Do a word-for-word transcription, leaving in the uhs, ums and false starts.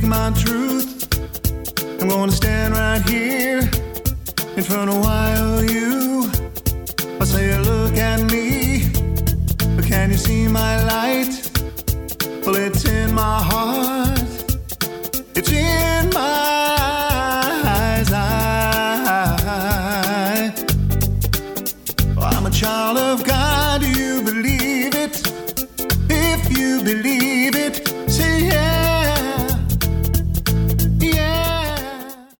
my truth. I'm gonna stand right here in front of wild you. I say, look at me, but can you see my light? Well, it's in my heart, it's in my eyes. I, well, I'm a child of God, do you believe it? If you believe it, say yeah.